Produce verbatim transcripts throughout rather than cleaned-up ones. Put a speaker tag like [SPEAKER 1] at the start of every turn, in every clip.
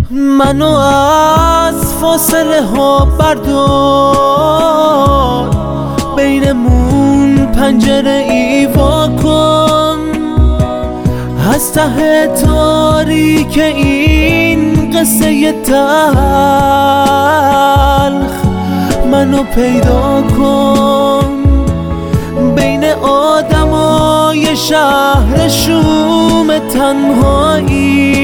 [SPEAKER 1] منو از فاصله ها بردار، بینمون پنجره ای وا کن. از ته تاریک این قصه تلخ منو پیدا کن. بین آدمای شهر شوم تنهایی،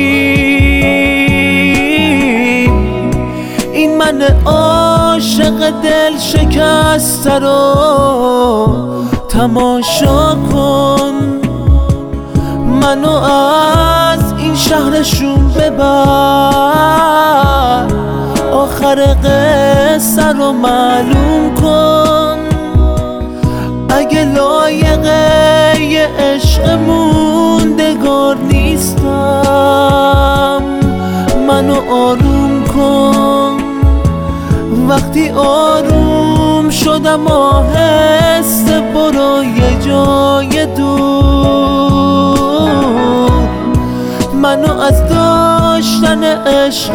[SPEAKER 1] این من عاشق دل شکسته رو تماشا کن. منو از این شهر شوم ببر، آخر قصه رو معلوم کن. اگه لایقه یه عشق موندگار نیستم، منو آروم کن. وقتی آروم شدم آهسته برو یه جای دور. منو از داشتن عشق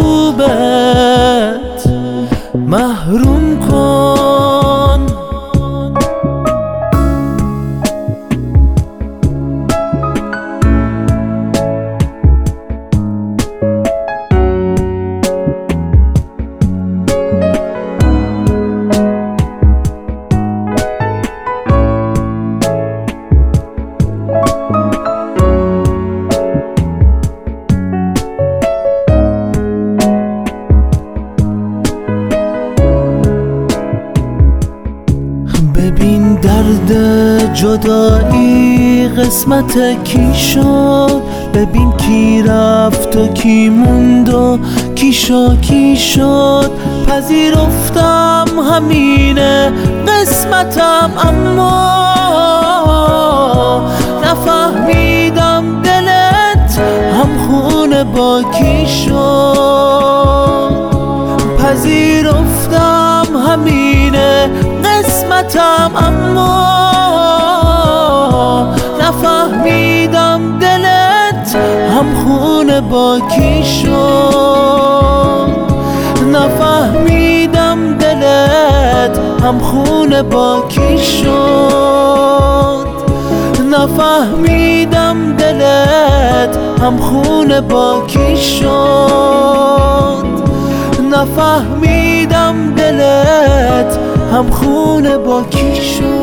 [SPEAKER 1] خوبت محروم کن. ببین درد جدایی قسمت کی شد، ببین کی رفت و کی موند و کی شا کی شد. پذیرفتم همینه قسمتم، اما نفهمیدم دلت همخونه با کی شد. پذیرفتم همینه قسمتم، اما نفهمیدم دلت همخونه با کی شد. نفهمیدم دلت همخونه با کی شد. نفهمیدم دلت همخونه با کی شد. نفهمیدم دلت همخونه با کی شد.